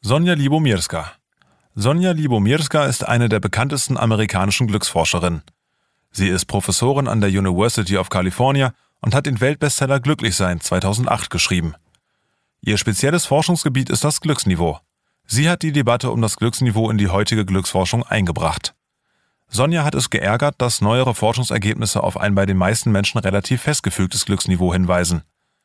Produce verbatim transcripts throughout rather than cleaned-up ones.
Sonja Lyubomirska. Sonja Lyubomirska ist eine der bekanntesten amerikanischen Glücksforscherinnen. Sie ist Professorin an der University of California und hat den Weltbestseller Glücklichsein zweitausendacht geschrieben. Ihr spezielles Forschungsgebiet ist das Glücksniveau. Sie hat die Debatte um das Glücksniveau in die heutige Glücksforschung eingebracht. Sonja hat es geärgert, dass neuere Forschungsergebnisse auf ein bei den meisten Menschen relativ festgefügtes Glücksniveau hinweisen.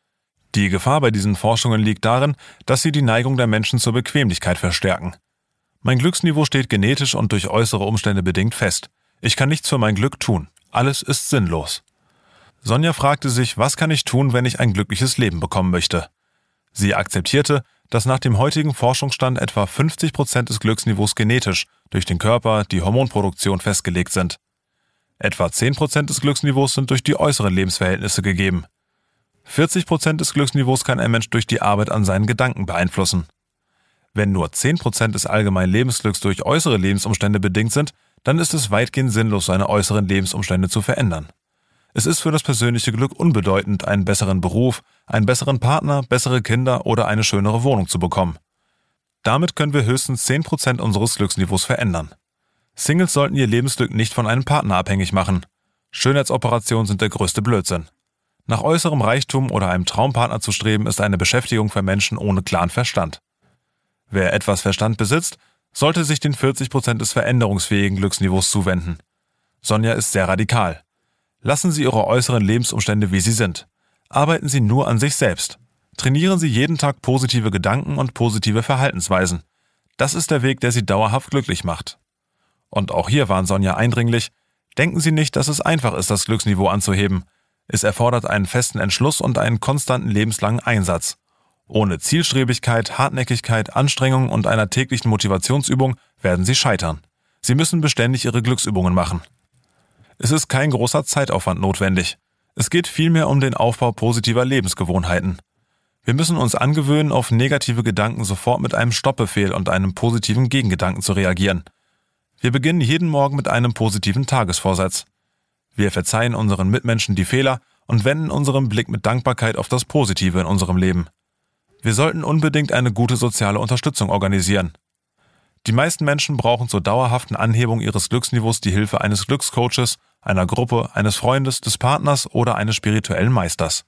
Die Gefahr bei diesen Forschungen liegt darin, dass sie die Neigung der Menschen zur Bequemlichkeit verstärken. Mein Glücksniveau steht genetisch und durch äußere Umstände bedingt fest. Ich kann nichts für mein Glück tun. Alles ist sinnlos. Sonja fragte sich, was kann ich tun, wenn ich ein glückliches Leben bekommen möchte? Sie akzeptierte, dass nach dem heutigen Forschungsstand etwa fünfzig Prozent des Glücksniveaus genetisch durch den Körper, die Hormonproduktion festgelegt sind. Etwa zehn Prozent des Glücksniveaus sind durch die äußeren Lebensverhältnisse gegeben. vierzig Prozent des Glücksniveaus kann ein Mensch durch die Arbeit an seinen Gedanken beeinflussen. Wenn nur zehn Prozent des allgemeinen Lebensglücks durch äußere Lebensumstände bedingt sind, dann ist es weitgehend sinnlos, seine äußeren Lebensumstände zu verändern. Es ist für das persönliche Glück unbedeutend, einen besseren Beruf, einen besseren Partner, bessere Kinder oder eine schönere Wohnung zu bekommen. Damit können wir höchstens zehn Prozent unseres Glücksniveaus verändern. Singles sollten ihr Lebensglück nicht von einem Partner abhängig machen. Schönheitsoperationen sind der größte Blödsinn. Nach äußerem Reichtum oder einem Traumpartner zu streben, ist eine Beschäftigung für Menschen ohne klaren Verstand. Wer etwas Verstand besitzt, sollte sich den vierzig Prozent des veränderungsfähigen Glücksniveaus zuwenden. Sonja ist sehr radikal. Lassen Sie Ihre äußeren Lebensumstände, wie sie sind. Arbeiten Sie nur an sich selbst. Trainieren Sie jeden Tag positive Gedanken und positive Verhaltensweisen. Das ist der Weg, der Sie dauerhaft glücklich macht. Und auch hier warnt Sonja eindringlich: Denken Sie nicht, dass es einfach ist, das Glücksniveau anzuheben. Es erfordert einen festen Entschluss und einen konstanten lebenslangen Einsatz. Ohne Zielstrebigkeit, Hartnäckigkeit, Anstrengung und einer täglichen Motivationsübung werden Sie scheitern. Sie müssen beständig Ihre Glücksübungen machen. Es ist kein großer Zeitaufwand notwendig. Es geht vielmehr um den Aufbau positiver Lebensgewohnheiten. Wir müssen uns angewöhnen, auf negative Gedanken sofort mit einem Stoppbefehl und einem positiven Gegengedanken zu reagieren. Wir beginnen jeden Morgen mit einem positiven Tagesvorsatz. Wir verzeihen unseren Mitmenschen die Fehler und wenden unseren Blick mit Dankbarkeit auf das Positive in unserem Leben. Wir sollten unbedingt eine gute soziale Unterstützung organisieren. Die meisten Menschen brauchen zur dauerhaften Anhebung ihres Glücksniveaus die Hilfe eines Glückscoaches, einer Gruppe, eines Freundes, des Partners oder eines spirituellen Meisters.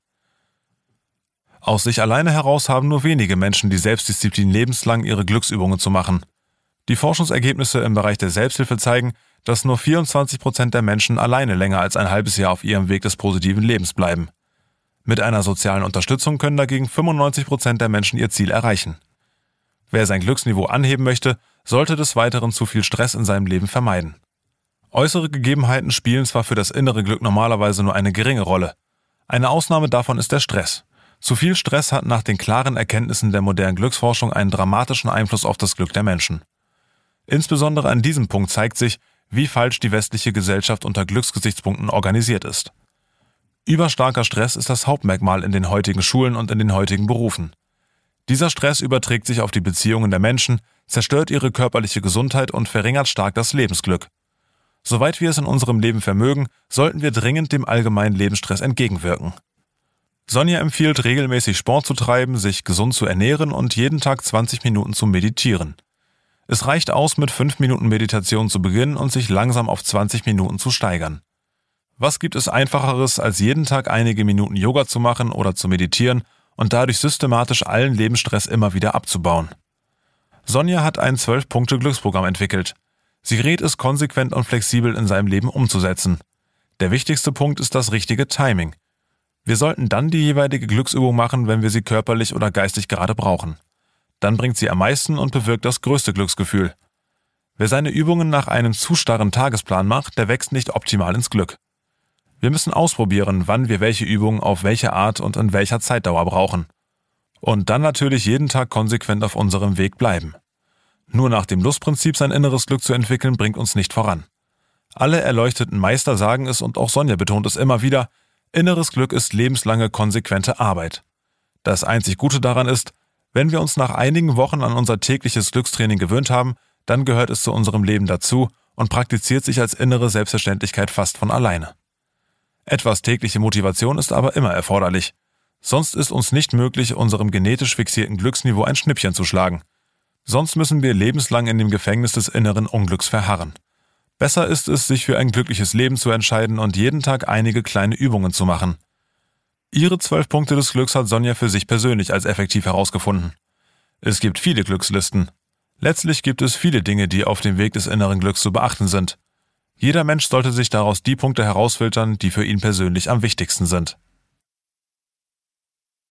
Aus sich alleine heraus haben nur wenige Menschen die Selbstdisziplin, lebenslang ihre Glücksübungen zu machen. Die Forschungsergebnisse im Bereich der Selbsthilfe zeigen, dass nur vierundzwanzig Prozent der Menschen alleine länger als ein halbes Jahr auf ihrem Weg des positiven Lebens bleiben. Mit einer sozialen Unterstützung können dagegen fünfundneunzig Prozent der Menschen ihr Ziel erreichen. Wer sein Glücksniveau anheben möchte, sollte des Weiteren zu viel Stress in seinem Leben vermeiden. Äußere Gegebenheiten spielen zwar für das innere Glück normalerweise nur eine geringe Rolle. Eine Ausnahme davon ist der Stress. Zu viel Stress hat nach den klaren Erkenntnissen der modernen Glücksforschung einen dramatischen Einfluss auf das Glück der Menschen. Insbesondere an diesem Punkt zeigt sich, wie falsch die westliche Gesellschaft unter Glücksgesichtspunkten organisiert ist. Überstarker Stress ist das Hauptmerkmal in den heutigen Schulen und in den heutigen Berufen. Dieser Stress überträgt sich auf die Beziehungen der Menschen, zerstört ihre körperliche Gesundheit und verringert stark das Lebensglück. Soweit wir es in unserem Leben vermögen, sollten wir dringend dem allgemeinen Lebensstress entgegenwirken. Sonja empfiehlt, regelmäßig Sport zu treiben, sich gesund zu ernähren und jeden Tag zwanzig Minuten zu meditieren. Es reicht aus, mit fünf Minuten Meditation zu beginnen und sich langsam auf zwanzig Minuten zu steigern. Was gibt es Einfacheres, als jeden Tag einige Minuten Yoga zu machen oder zu meditieren und dadurch systematisch allen Lebensstress immer wieder abzubauen? Sonja hat ein zwölf-Punkte-Glücksprogramm entwickelt. Sie rät es, konsequent und flexibel in seinem Leben umzusetzen. Der wichtigste Punkt ist das richtige Timing. Wir sollten dann die jeweilige Glücksübung machen, wenn wir sie körperlich oder geistig gerade brauchen. Dann bringt sie am meisten und bewirkt das größte Glücksgefühl. Wer seine Übungen nach einem zu starren Tagesplan macht, der wächst nicht optimal ins Glück. Wir müssen ausprobieren, wann wir welche Übungen auf welche Art und in welcher Zeitdauer brauchen. Und dann natürlich jeden Tag konsequent auf unserem Weg bleiben. Nur nach dem Lustprinzip sein inneres Glück zu entwickeln, bringt uns nicht voran. Alle erleuchteten Meister sagen es und auch Sonja betont es immer wieder: Inneres Glück ist lebenslange, konsequente Arbeit. Das einzig Gute daran ist, wenn wir uns nach einigen Wochen an unser tägliches Glückstraining gewöhnt haben, dann gehört es zu unserem Leben dazu und praktiziert sich als innere Selbstverständlichkeit fast von alleine. Etwas tägliche Motivation ist aber immer erforderlich. Sonst ist uns nicht möglich, unserem genetisch fixierten Glücksniveau ein Schnippchen zu schlagen. Sonst müssen wir lebenslang in dem Gefängnis des inneren Unglücks verharren. Besser ist es, sich für ein glückliches Leben zu entscheiden und jeden Tag einige kleine Übungen zu machen. Ihre zwölf Punkte des Glücks hat Sonja für sich persönlich als effektiv herausgefunden. Es gibt viele Glückslisten. Letztlich gibt es viele Dinge, die auf dem Weg des inneren Glücks zu beachten sind. Jeder Mensch sollte sich daraus die Punkte herausfiltern, die für ihn persönlich am wichtigsten sind.